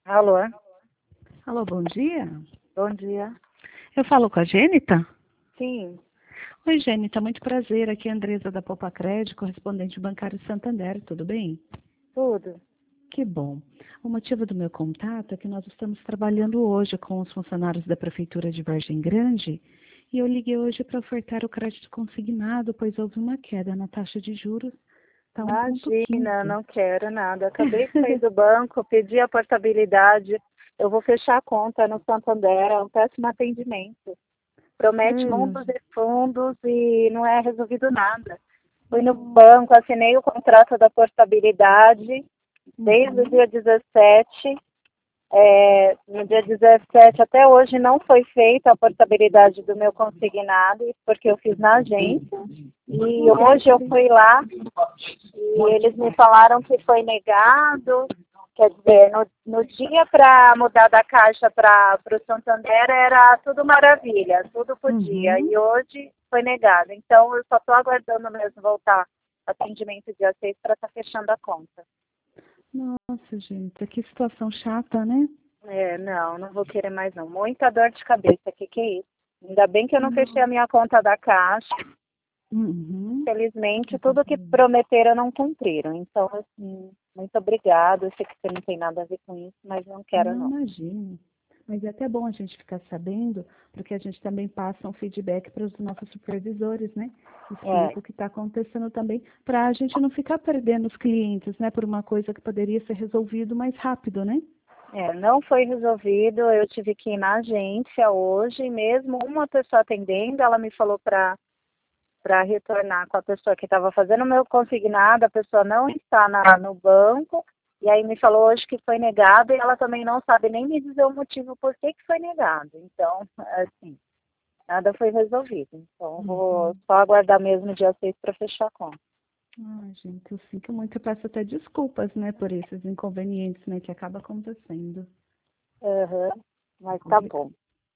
Alô, Alô, bom dia. bom dia. Eu falo com a Gênita? Sim, Oi, Gênita, muito prazer. Aqui é a Andresa da Poupa Crédito, correspondente bancário de Santander, tudo bem? tudo. Que bom. O motivo do meu contato é que nós estamos trabalhando hoje com os funcionários da Prefeitura de Vargem Grande e eu liguei hoje para ofertar o crédito consignado, pois houve uma queda na taxa de juros, está Imagina, 1,15. não quero nada. Acabei de sair do banco, pedi a portabilidade. Eu vou fechar a conta no Santander, é um péssimo atendimento. Promete Sério? mundos e fundos e não é resolvido nada. Fui no banco, assinei o contrato da portabilidade desde o Uhum. dia 17. No dia 17 até hoje não foi feita a portabilidade do meu consignado, porque eu fiz na agência. E hoje eu fui lá e eles me falaram que foi negado. Quer dizer, no dia para mudar da Caixa para o Santander era tudo maravilha, tudo podia. Uhum. E hoje foi negado. Então eu só estou aguardando mesmo voltar atendimento dia 6 para estar fechando a conta. Nossa, gente, que situação chata, né? Não vou querer mais não. Muita dor de cabeça, que é isso? Ainda bem que eu não fechei a Não. minha conta da Caixa. Uhum. Infelizmente, tudo que prometeram não cumpriram. Então, assim, muito obrigada. Eu sei que você não tem nada a ver com isso, mas não quero Não não. imagino. Mas é até bom a gente ficar sabendo, porque a gente também passa um feedback para os nossos supervisores, né? É, Explica o que está acontecendo também, para a gente não ficar perdendo os clientes, né? Por uma coisa que poderia ser resolvido mais rápido, né? não foi resolvido. Eu tive que ir na agência hoje, mesmo uma pessoa atendendo, ela me falou para retornar com a pessoa que estava fazendo o meu consignado, a pessoa não está no banco, e aí me falou hoje que foi negado e ela também não sabe nem me dizer o motivo por que foi negado. Então, assim, nada foi resolvido. Então, vou Uhum. só aguardar mesmo o dia 6 para fechar a conta. Ai, gente, eu sinto muito, eu peço até desculpas, né, por esses inconvenientes, né, que acaba acontecendo. Aham, É mas tá complicado. bom.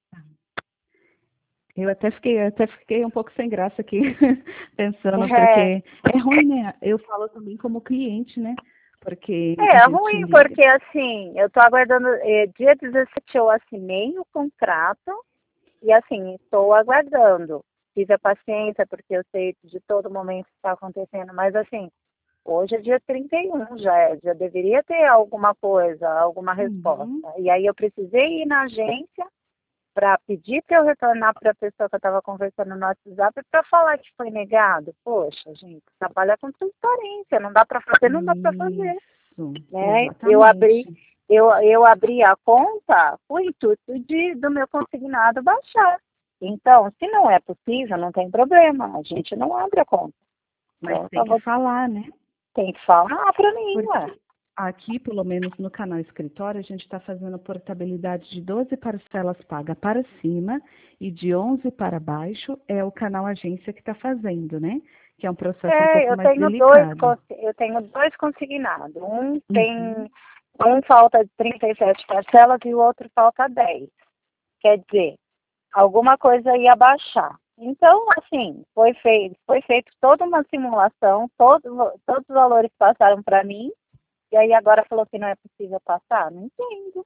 Eu até fiquei um pouco sem graça aqui, pensando, É, porque é ruim, né? Eu falo também como cliente, né? Porque a é gente ruim, liga. porque assim, eu tô aguardando, dia 17 eu assinei o contrato, e assim, estou aguardando. Tive a paciência, porque eu sei de todo momento que está acontecendo, mas assim, hoje é dia 31, já deveria ter alguma coisa, alguma resposta. Uhum. E aí eu precisei ir na agência para pedir para eu retornar para a pessoa que eu estava conversando no WhatsApp para falar que foi negado. Poxa, gente, trabalha com transparência, não dá para fazer, não dá para fazer. Isso, Né? exatamente. Eu abri a conta com o intuito do meu consignado baixar. Então, se não é possível, não tem problema, a gente não abre a conta. Mas Então, tem só que vou, falar, né? tem que falar para mim, ué. Porque aqui, pelo menos no canal Escritório, a gente está fazendo portabilidade de 12 parcelas pagas para cima e de 11 para baixo é o canal Agência que está fazendo, né? Que é um processo um pouco mais delicado. Eu tenho dois consignados. Uhum. Um falta de 37 parcelas e o outro falta 10. Quer dizer, alguma coisa ia baixar. Então, assim, foi feito toda uma simulação, todos os valores passaram para mim, e aí agora falou que não é possível passar? Não entendo,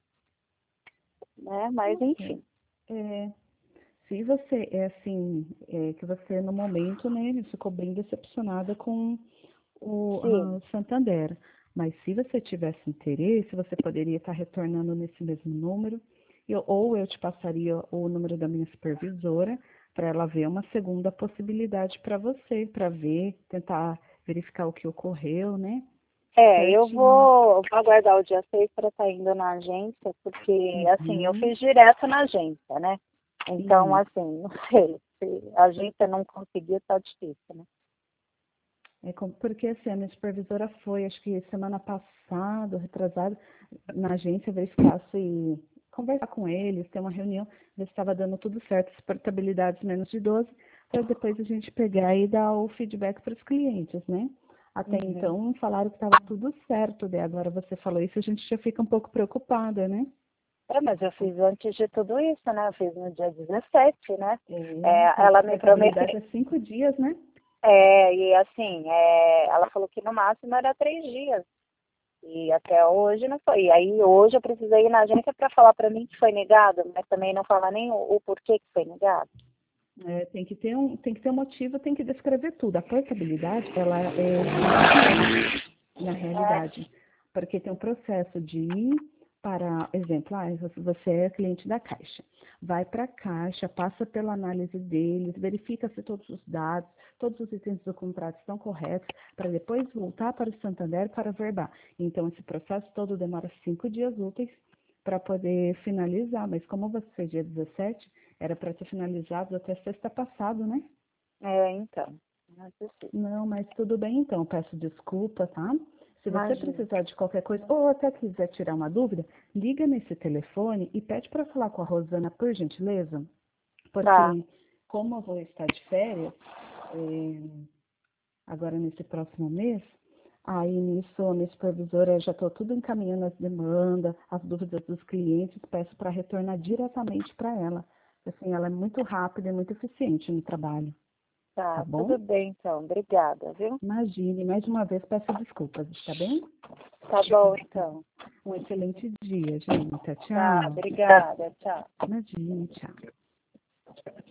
né? Mas É, enfim. é, se você é assim, que você no momento, né, ficou bem decepcionada com Sim. o Santander, mas se você tivesse interesse, você poderia estar retornando nesse mesmo número, ou eu te passaria o número da minha supervisora para ela ver uma segunda possibilidade para você, para ver, tentar verificar o que ocorreu, né? Certinho. Vou aguardar o dia 6 para estar indo na agência, porque, assim, eu Uhum. fiz direto na agência, né? Então, Isso. assim, não sei, se a agência não conseguir, tá difícil, né? Porque assim, a minha supervisora foi, acho que semana passada, retrasada, na agência verificar se conversar com eles, ter uma reunião, ver se estava dando tudo certo, as portabilidades menos de 12, para depois a gente pegar e dar o feedback para os clientes, né? Até Uhum. então falaram que estava tudo certo, daí agora você falou isso, a gente já fica um pouco preocupada, né? Mas eu fiz antes de tudo isso, né? Eu fiz no dia 17, né? Mas Ela a me prometeu, portabilidade é 5 dias, né? e assim, ela falou que no máximo era 3 dias. E até hoje não foi. E aí hoje eu precisei ir na agência para falar para mim que foi negado, mas também não falar nem o porquê que foi negado. Tem que ter um motivo, tem que descrever tudo. A portabilidade, ela é na realidade, porque tem um processo de ir para, exemplo, você é cliente da Caixa, vai para a Caixa, passa pela análise deles, verifica se todos os dados, todos os itens do contrato estão corretos, para depois voltar para o Santander para verbar. Então, esse processo todo demora 5 dias úteis para poder finalizar, mas como você fez dia 17, era para ter finalizado até sexta passado, né? Então. Não é possível. Não, mas tudo bem então, peço desculpa, tá? Se você Imagina. precisar de qualquer coisa, ou até quiser tirar uma dúvida, liga nesse telefone e pede para falar com a Rosana, por gentileza, Tá. porque como eu vou estar de férias, agora nesse próximo mês, aí nisso, a minha supervisora já estou tudo encaminhando as demandas, as dúvidas dos clientes, peço para retornar diretamente para ela. Assim, ela é muito rápida e muito eficiente no trabalho, tá Tá, bom? tudo bem então. Obrigada, viu? Imagine, mais uma vez peço desculpas, tá bem? Tá bom então. Um excelente dia, gente. Tá, Tchau. obrigada. Tchau. Imagine, tchau.